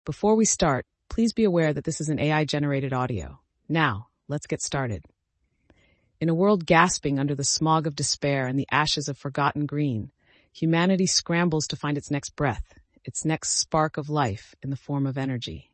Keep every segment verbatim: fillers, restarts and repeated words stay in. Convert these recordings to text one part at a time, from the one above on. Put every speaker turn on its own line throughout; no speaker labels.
Before we start, please be aware that this is an A I-generated audio. Now, let's get started. In a world gasping under the smog of despair and the ashes of forgotten green, humanity scrambles to find its next breath, its next spark of life in the form of energy.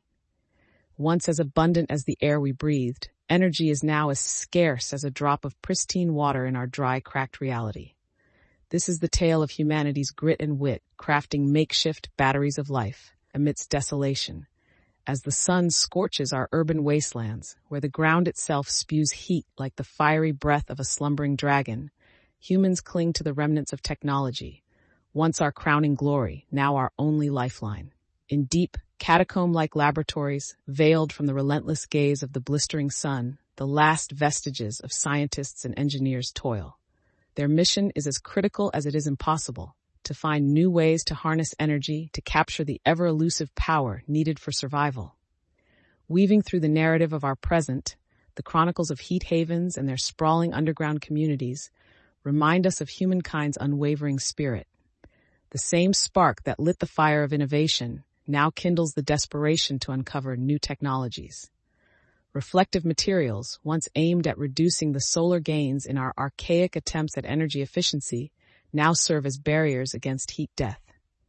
Once as abundant as the air we breathed, energy is now as scarce as a drop of pristine water in our dry, cracked reality. This is the tale of humanity's grit and wit, crafting makeshift batteries of life amidst desolation, as the sun scorches our urban wastelands, where the ground itself spews heat like the fiery breath of a slumbering dragon. Humans cling to the remnants of technology, once our crowning glory, now our only lifeline. In deep, catacomb-like laboratories, veiled from the relentless gaze of the blistering sun, the last vestiges of scientists and engineers toil. Their mission is as critical as it is impossible: to find new ways to harness energy, to capture the ever-elusive power needed for survival. Weaving through the narrative of our present, the chronicles of heat havens and their sprawling underground communities remind us of humankind's unwavering spirit. The same spark that lit the fire of innovation now kindles the desperation to uncover new technologies. Reflective materials, once aimed at reducing the solar gains in our archaic attempts at energy efficiency, now serve as barriers against heat death.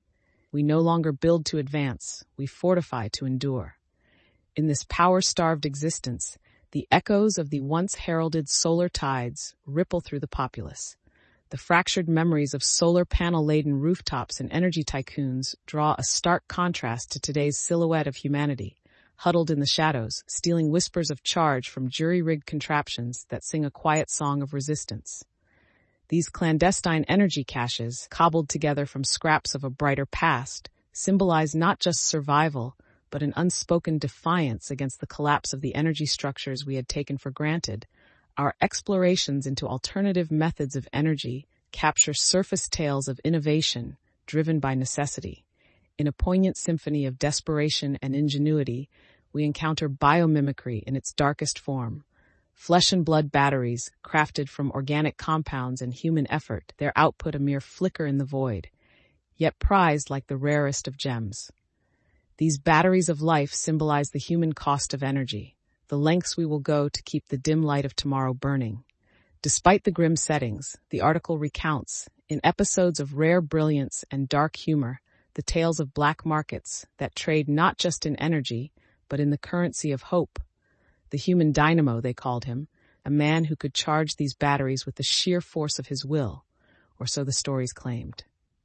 We no longer build to advance, we fortify to endure. In this power-starved existence, the echoes of the once heralded solar tides ripple through the populace. The fractured memories of solar panel-laden rooftops and energy tycoons draw a stark contrast to today's silhouette of humanity, huddled in the shadows, stealing whispers of charge from jury-rigged contraptions that sing a quiet song of resistance. These clandestine energy caches, cobbled together from scraps of a brighter past, symbolize not just survival, but an unspoken defiance against the collapse of the energy structures we had taken for granted. Our explorations into alternative methods of energy capture surface tales of innovation driven by necessity. In a poignant symphony of desperation and ingenuity, we encounter biomimicry in its darkest form. Flesh and blood batteries, crafted from organic compounds and human effort, their output a mere flicker in the void, yet prized like the rarest of gems. These batteries of life symbolize the human cost of energy, the lengths we will go to keep the dim light of tomorrow burning. Despite the grim settings, the article recounts, in episodes of rare brilliance and dark humor, the tales of black markets that trade not just in energy, but in the currency of hope. The human dynamo, they called him, a man who could charge these batteries with the sheer force of his will, or so the stories claimed.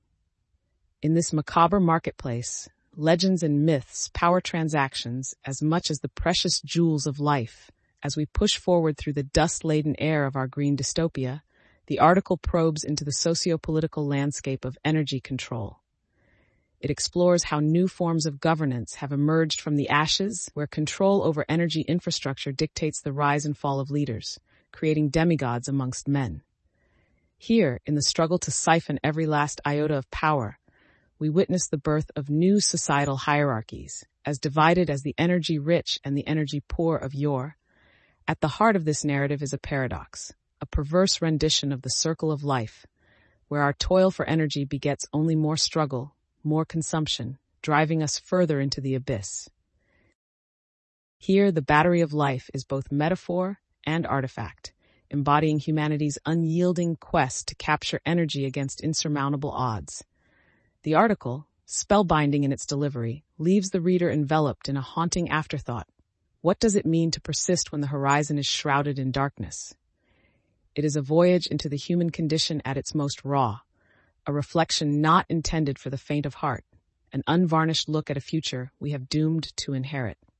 In this macabre marketplace, legends and myths power transactions as much as the precious jewels of life. As we push forward through the dust-laden air of our green dystopia, the article probes into the socio-political landscape of energy control. It explores how new forms of governance have emerged from the ashes, where control over energy infrastructure dictates the rise and fall of leaders, creating demigods amongst men. Here, in the struggle to siphon every last iota of power, we witness the birth of new societal hierarchies, as divided as the energy-rich and the energy-poor of yore. At the heart of this narrative is a paradox, a perverse rendition of the circle of life, where our toil for energy begets only more struggle, more consumption, driving us further into the abyss. Here, the battery of life is both metaphor and artifact, embodying humanity's unyielding quest to capture energy against insurmountable odds. The article, spellbinding in its delivery, leaves the reader enveloped in a haunting afterthought. What does it mean to persist when the horizon is shrouded in darkness? It is a voyage into the human condition at its most raw, a reflection not intended for the faint of heart, an unvarnished look at a future we have doomed to inherit.